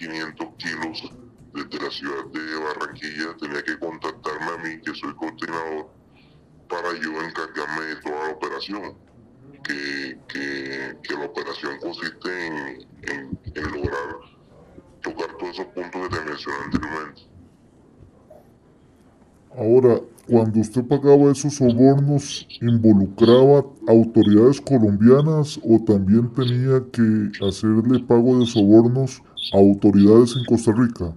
500 kilos desde la ciudad de Barranquilla, tenía que contactarme a mí, que soy coordinador, para yo encargarme de toda la operación. Que la operación consiste en lograr tocar todos esos puntos que te mencioné anteriormente. Ahora, cuando usted pagaba esos sobornos, ¿involucraba autoridades colombianas o también tenía que hacerle pago de sobornos a autoridades en Costa Rica?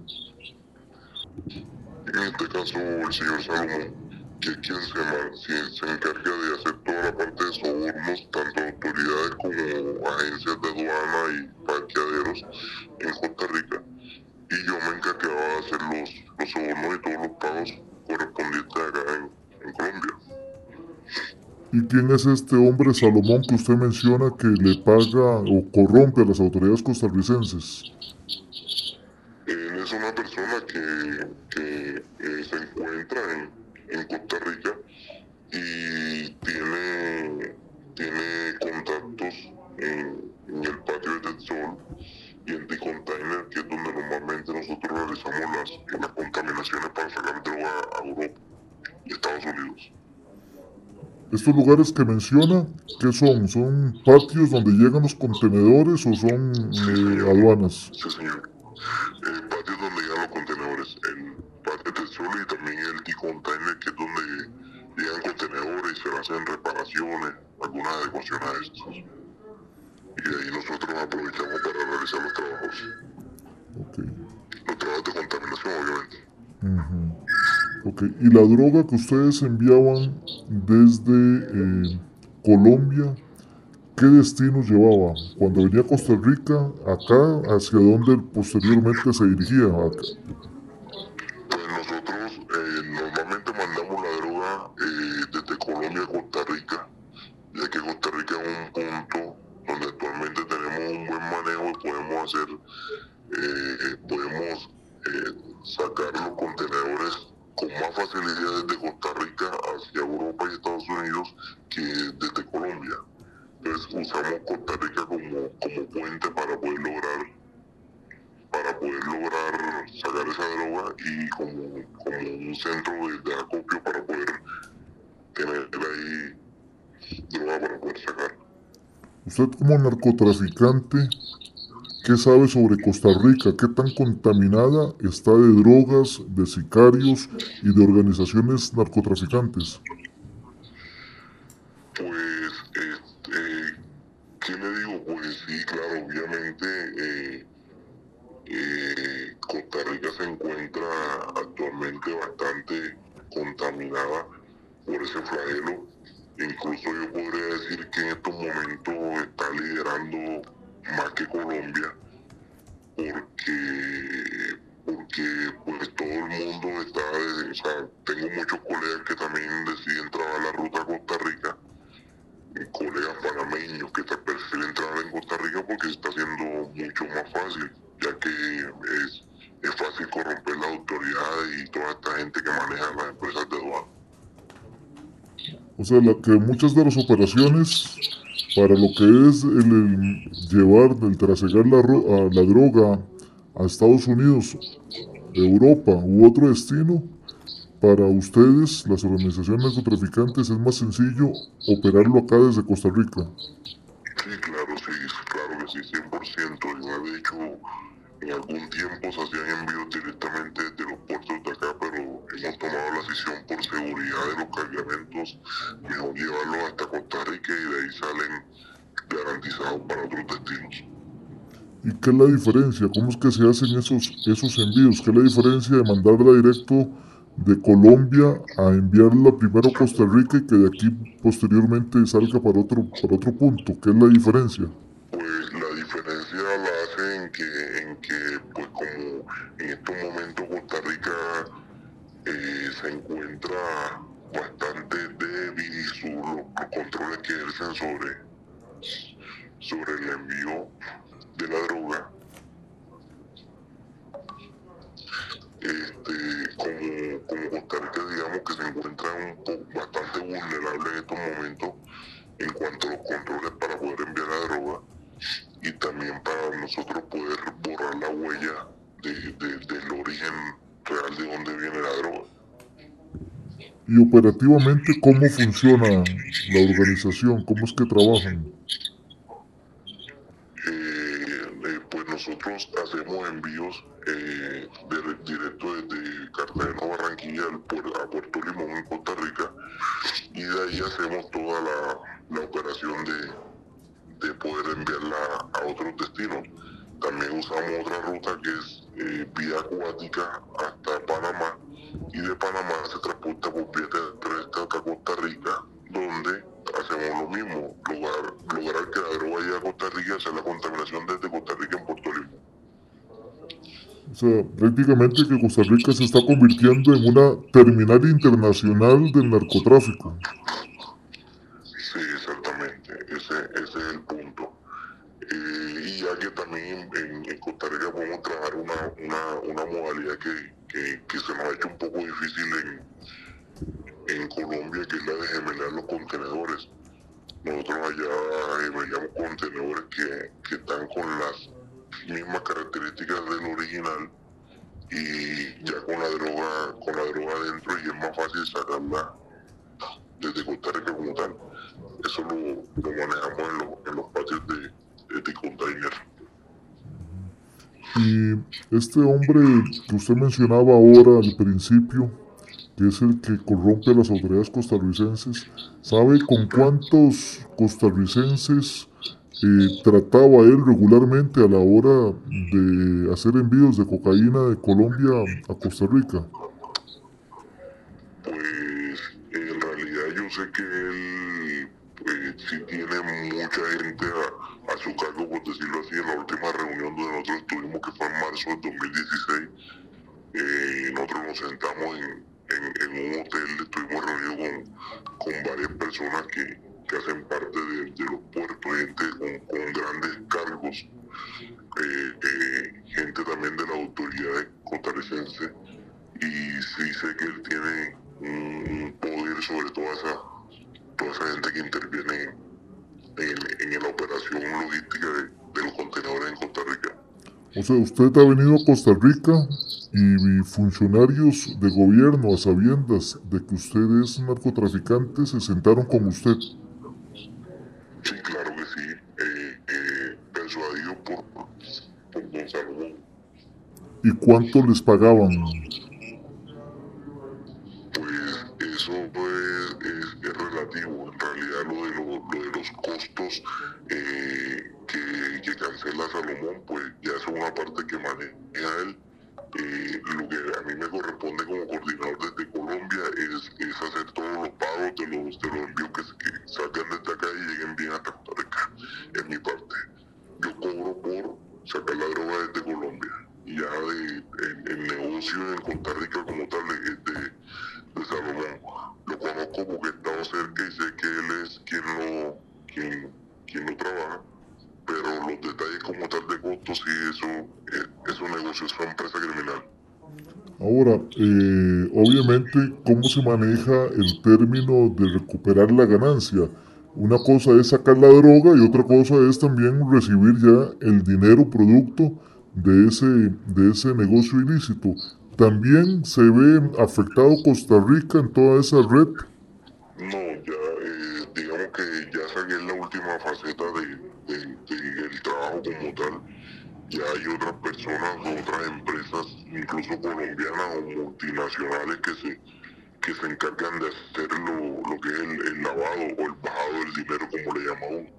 En este caso, el señor Salomón, que es quien se encarga de hacer toda la parte de sobornos, tanto a autoridades como agencias de aduana y parqueaderos en Costa Rica. Y yo me encargaba de hacer los sobornos y todos los pagos correspondientes acá en Colombia. ¿Y quién es este hombre Salomón que usted menciona que le paga o corrompe a las autoridades costarricenses? Él es una persona que se encuentra en Costa Rica y tiene contactos en el patio de Sol y en D-Container, que es donde normalmente nosotros realizamos las contaminaciones para sacar droga a Europa y Estados Unidos. Estos lugares que menciona, ¿qué son? ¿Son patios donde llegan los contenedores o son Sí, señor. aduanas? Sí, señor. El patio es donde llegan los contenedores, el patio del sol y también el D-Container, que es donde llegan contenedores y se le hacen reparaciones, algunas adecuaciones a estos. Y de ahí nosotros aprovechamos para realizar los trabajos. Okay. Los trabajos de contaminación, obviamente. Ok, y la droga que ustedes enviaban desde Colombia, ¿qué destinos llevaba? Cuando venía a Costa Rica, acá, ¿hacia dónde posteriormente se dirigía? Acá. Pues nosotros normalmente mandamos la droga desde Colombia a Costa Rica, ya que Costa Rica es un punto donde actualmente tenemos un buen manejo y podemos sacar los contenedores con más facilidad desde Costa Rica hacia Europa y Estados Unidos que desde Colombia. Entonces usamos Costa Rica como puente para poder lograr sacar esa droga y como un centro de acopio para poder tener ahí droga para poder sacar. Usted como narcotraficante, ¿qué sabe sobre Costa Rica? ¿Qué tan contaminada está de drogas, de sicarios y de organizaciones narcotraficantes? Pues, ¿qué le digo? Pues sí, claro, obviamente Costa Rica se encuentra actualmente bastante contaminada por ese flagelo. Incluso yo podría decir que en estos momentos está liderando más que Colombia, porque pues todo el mundo o sea, tengo muchos colegas que también deciden trabajar la ruta a Costa Rica, colegas panameños que prefieren trabajar en Costa Rica porque se está haciendo mucho más fácil, ya que es fácil corromper las autoridades y toda esta gente que maneja las empresas de aduana. O sea, que muchas de las operaciones para lo que es el llevar, el trasegar a la droga a Estados Unidos, Europa u otro destino, para ustedes, las organizaciones narcotraficantes, es más sencillo operarlo acá desde Costa Rica. Sí, claro que sí, 100%. Yo de hecho en algún tiempo se hacían envíos directamente desde los puertos de acá, pero hemos tomado la decisión por seguridad de los cargamentos, mejor llevarlos hasta Costa Rica y de ahí salen garantizados para otros destinos. ¿Y qué es la diferencia? ¿Cómo es que se hacen esos envíos? ¿Qué es la diferencia de mandarla directo de Colombia a enviarla primero a Costa Rica y que de aquí posteriormente salga para otro punto? ¿Qué es la diferencia? Pues la diferencia la hace en que pues como en estos momentos Costa Rica se encuentra bastante débil y los controles que ejercen sobre el envío de la droga, como Costa Rica digamos que se encuentra bastante vulnerable en estos momentos en cuanto a los controles para poder enviar la droga y también para nosotros poder borrar la huella del origen real de dónde viene la droga. Y operativamente, ¿cómo funciona la organización? ¿Cómo es que trabajan? Pues nosotros hacemos envíos directo desde Cartagena, Barranquilla a Puerto Limón, en Costa Rica, y de ahí hacemos toda la operación de poder enviarla a otros destinos. También usamos otra ruta que es vía acuática hasta Panamá, y de Panamá se transporta por vía terrestre hasta Costa Rica, donde hacemos lo mismo, lograr que la droga llegue a Costa Rica y hacer la contaminación desde Costa Rica en Puerto Rico. O sea, prácticamente que Costa Rica se está convirtiendo en una terminal internacional del narcotráfico. Sí, exactamente, ese es el punto. Y ya que también en Costa Rica podemos trabajar una modalidad que se nos ha hecho un poco difícil en Colombia, que es la de gemelar los contenedores. Nosotros allá gemelamos contenedores que están con las mismas características del original, y ya con la droga adentro, y es más fácil sacarla desde Costa Rica como tal. Eso lo manejamos en los patios de container. Y este hombre que usted mencionaba ahora al principio, que es el que corrompe a las autoridades costarricenses, ¿sabe con cuántos costarricenses trataba él regularmente a la hora de hacer envíos de cocaína de Colombia a Costa Rica? Pues en realidad yo sé que él sí tiene mucha gente a su cargo, por decirlo así. En la última reunión donde nosotros estuvimos, que fue en marzo del 2016, nosotros nos sentamos en un hotel, estuvimos reunidos con varias personas que hacen parte de los puertos, gente con grandes cargos, gente también de las autoridades costarricenses, y sí sé que él tiene un poder sobre toda esa gente que interviene en la operación logística de los contenedores en Costa Rica. O sea, usted ha venido a Costa Rica y funcionarios de gobierno, a sabiendas de que usted es narcotraficante, se sentaron con usted. Sí, claro que sí, persuadido por don Salomón. ¿Y cuánto les pagaban? Pues eso es relativo. En realidad lo de los costos que cancela Salomón, pues ya es una parte que maneja él. Lo que a mí me corresponde como coordinador desde Colombia es hacer todos los pagos de los envíos que salgan desde acá y lleguen bien hasta Costa Rica. Es mi parte. Yo cobro por sacar la droga desde Colombia. Y ya el negocio en Costa Rica como tal es de Salomón. Lo conozco porque he estado cerca y sé que él es quien lo trabaja, pero los detalles como tal de costos, sí, es un negocio, es una empresa criminal. Ahora, obviamente, ¿cómo se maneja el término de recuperar la ganancia? Una cosa es sacar la droga y otra cosa es también recibir ya el dinero producto de ese negocio ilícito. ¿También se ve afectado Costa Rica en toda esa red? No, ya digamos que ya saqué la última faceta del trabajo como tal. Ya hay otras personas, otras empresas, incluso colombianas o multinacionales, que se encargan de hacer lo que es el lavado o el bajado del dinero, como le llama uno.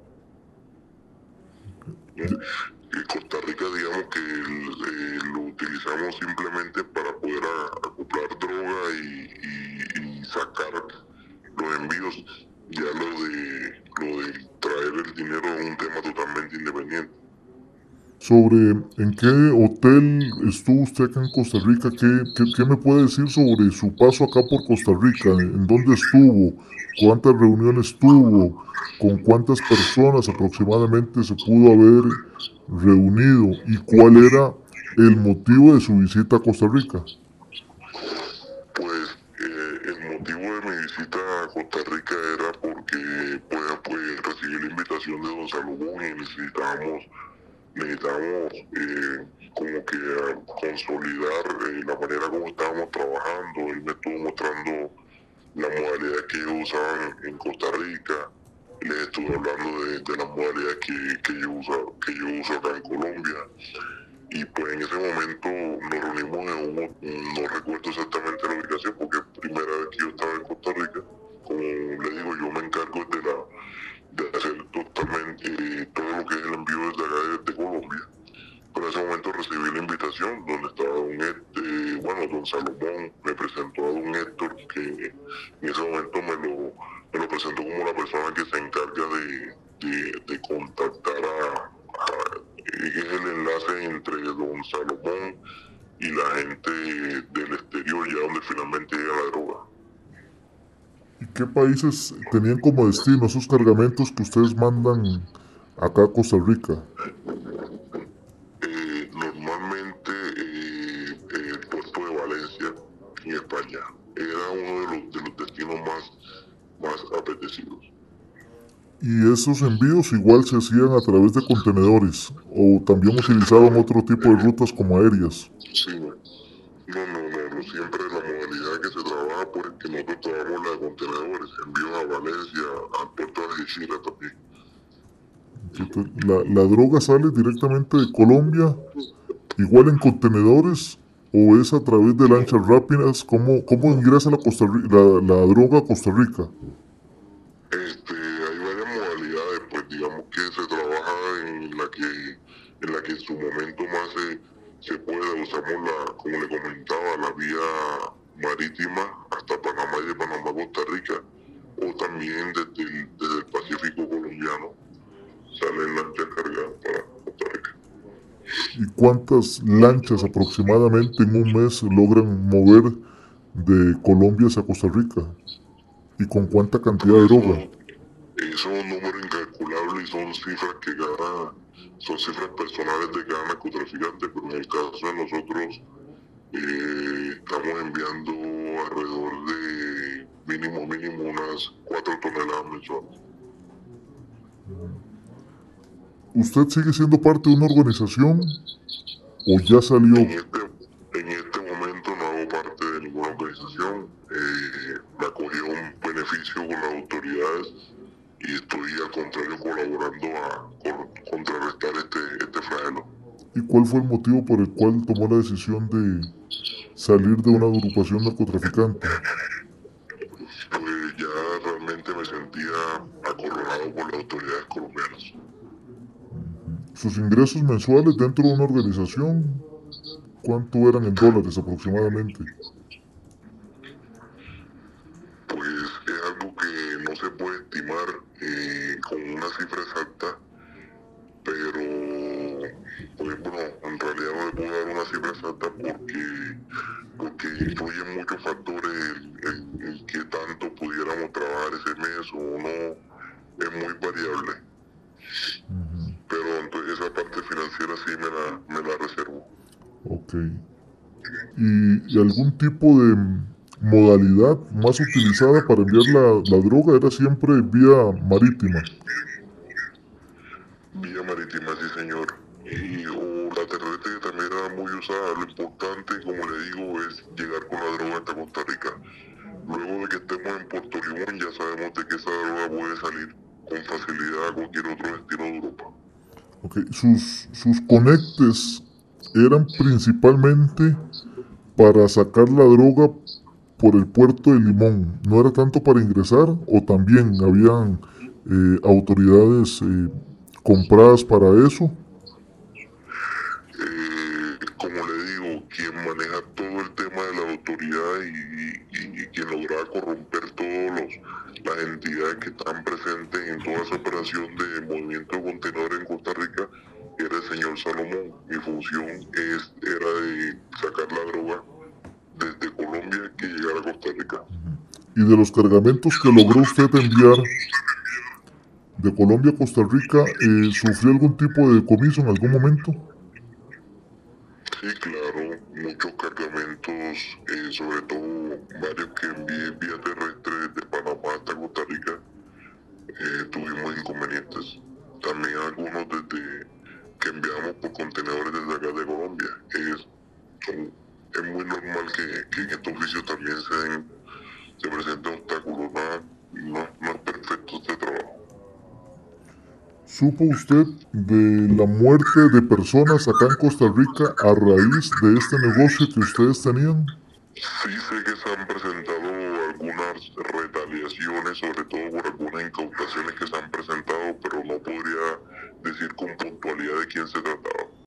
En Costa Rica, digamos que lo utilizamos simplemente para poder acoplar droga y sacar los envíos. Ya lo de traer el dinero es un tema totalmente independiente. Sobre en qué hotel estuvo usted acá en Costa Rica, qué me puede decir sobre su paso acá por Costa Rica? ¿En dónde estuvo? ¿Cuántas reuniones tuvo? ¿Con cuántas personas aproximadamente se pudo haber reunido? ¿Y cuál era el motivo de su visita a Costa Rica? Pues el motivo de mi visita a Costa Rica era porque pues recibí la invitación de don Salomón y necesitábamos como consolidar la manera como estábamos trabajando. Él me estuvo mostrando la modalidad que ellos usaban en Costa Rica. Les estuve hablando de la modalidad que yo uso acá en Colombia. Y pues en ese momento nos reunimos no recuerdo exactamente la ubicación porque es la primera vez que yo estaba en Costa Rica. Como le digo, yo me encargo de hacer totalmente todo lo que es el envío desde acá, desde Colombia. Pero en ese momento recibí la invitación donde estaba don Salomón me presentó a don Héctor, que en ese momento me lo presentó como la persona que se encarga de contactar es el enlace entre don Salomón y la gente del exterior, ya donde finalmente llega la droga. ¿Y qué países tenían como destino esos cargamentos que ustedes mandan acá a Costa Rica? Normalmente el puerto de Valencia, en España, era uno de los destinos más apetecidos. ¿Y esos envíos igual se hacían a través de contenedores o también utilizaban otro tipo de rutas como aéreas? Sí, no, siempre la modalidad que se trabaja, pues que nosotros trabajamos la de contenedores, envíos a Valencia, al puerto de Algeciras también. Entonces, la droga sale directamente de Colombia, igual en contenedores, o es a través de lanchas rápidas. ¿Cómo ingresa la droga a Costa Rica? Hay varias modalidades, pues digamos que se trabaja en la que en su momento más se puede, usamos como le comentaba, la vía marítima hasta Panamá y de Panamá a Costa Rica, o también desde el Pacífico colombiano salen lanchas cargadas para Costa Rica. ¿Y cuántas lanchas aproximadamente en un mes logran mover de Colombia hacia Costa Rica? ¿Y con cuánta cantidad de Pues droga? son números incalculables y son cifras personales de cada narcotraficante, pero en el caso de nosotros estamos enviando alrededor de mínimo unas 4 toneladas mensuales. ¿Usted sigue siendo parte de una organización o ya salió? En este momento no hago parte de ninguna organización. Me acogí a un beneficio con las autoridades y estoy al contrario colaborando a contrarrestar este flagelo. ¿Y cuál fue el motivo por el cual tomó la decisión de salir de una agrupación narcotraficante? Pues ya realmente me sentía acorralado por las autoridades colombianas. ¿Sus ingresos mensuales dentro de una organización, cuánto eran en dólares aproximadamente? Pues es algo que no se puede estimar con una cifra exacta, pero pues bueno, en realidad no le puedo dar una cifra exacta porque influyen muchos factores el que tanto pudiéramos trabajar ese mes o no, es muy variable. Pero entonces esa parte financiera sí me la reservo. Ok. ¿Y algún tipo de modalidad más utilizada para enviar la droga era siempre vía marítima? Vía marítima, sí señor. O la terrestre que también era muy usada. Lo importante, como le digo, es llegar con la droga hasta Costa Rica. Luego de que estemos en Puerto Limón, ya sabemos de que esa droga puede salir con facilidad a cualquier otro destino de Europa. Ok. Sus conectes eran principalmente para sacar la droga por el puerto de Limón. ¿No era tanto para ingresar o también habían autoridades compradas para eso? Como le digo, quien maneja todo el tema de la autoridad y quien logra corromper las entidades que están presentes en toda esa operación de movimiento de contenedores en Costa Rica era el señor Salomón. Mi función era de sacar la droga desde Colombia que llegara a Costa Rica. Y de los cargamentos que logró usted enviar de Colombia a Costa Rica, ¿sufrió algún tipo de decomiso en algún momento? Sí, claro, muchos cargamentos, sobre todo varios que envié vía terrestre desde Panamá hasta Costa Rica, tuvimos inconvenientes. También algunos que enviamos por contenedores desde acá de Colombia. que en este oficio también se presenten obstáculos. No es perfecto este trabajo. ¿Supo usted de la muerte de personas acá en Costa Rica a raíz de este negocio que ustedes tenían? Sí sé que se han presentado algunas retaliaciones, sobre todo por algunas incautaciones que se han presentado, pero no podría decir con puntualidad de quién se trataba.